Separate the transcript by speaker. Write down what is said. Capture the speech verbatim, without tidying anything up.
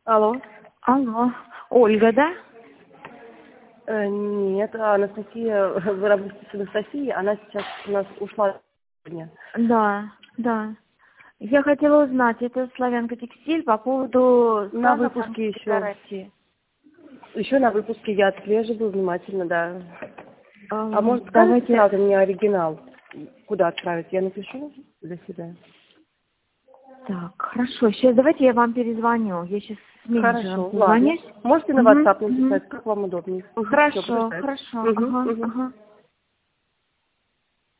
Speaker 1: Алло.
Speaker 2: Алло. Ольга, да?
Speaker 1: Э, нет, Анастасия, вы работаете с Анастасией, она сейчас у нас ушла сегодня.
Speaker 2: Да, да. Я хотела узнать, это Славянка Текстиль по поводу
Speaker 1: На
Speaker 2: сказа там
Speaker 1: выпуске еще.
Speaker 2: гарантии.
Speaker 1: Еще на выпуске я отслеживаю внимательно, да. А
Speaker 2: Эм,
Speaker 1: может, скажете
Speaker 2: Давайте.
Speaker 1: сразу мне оригинал? Куда отправить? Я напишу для себя.
Speaker 2: Так, хорошо. Сейчас давайте я вам перезвоню. Я сейчас с менеджером
Speaker 1: Хорошо, ладно.
Speaker 2: созвонюсь.
Speaker 1: Можете на
Speaker 2: Угу,
Speaker 1: WhatsApp
Speaker 2: угу.
Speaker 1: написать, как вам удобнее. Угу, все,
Speaker 2: Хорошо,
Speaker 1: подождать.
Speaker 2: хорошо.
Speaker 1: Угу,
Speaker 2: Ага,
Speaker 1: угу.
Speaker 2: ага.